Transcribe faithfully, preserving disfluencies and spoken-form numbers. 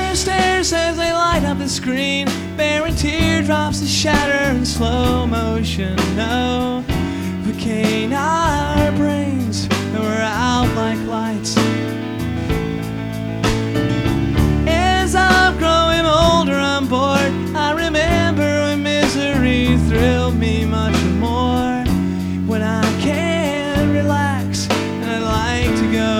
Color stares as they light up the screen, bearing teardrops that shatter in slow motion. No, became our brains, and we're out like lights.